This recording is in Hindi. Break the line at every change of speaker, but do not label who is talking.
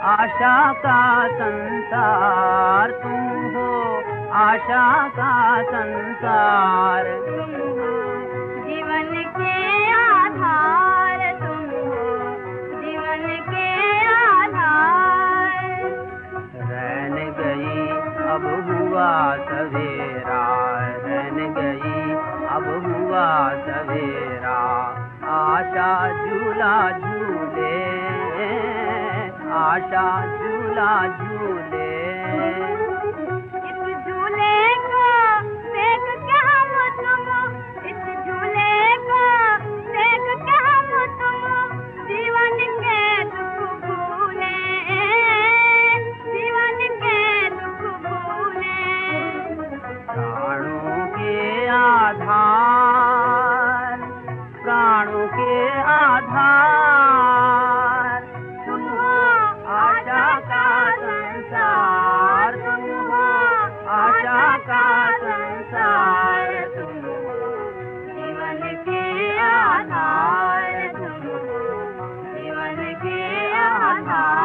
आशा का संसार तुम हो, आशा का संसार
तुम हो, जीवन के आधार तुम हो, जीवन के आधार।
रैन गई अब हुआ सवेरा, रैन गई अब हुआ सवेरा, आशा झूला झूले, आशा झूला झूले।
इस झूले को देख के हम तुम, इस झूले को देख के हम तुम, जीवन के दुख भूले, जीवन के दुख भूले।
प्राणों के आधार, प्राणों के आधार
तुम हो, आशा का संसार तुम हो,
आशा का संसार तुम हो,
जीवन के आधार तुम हो, जीवन के आधार।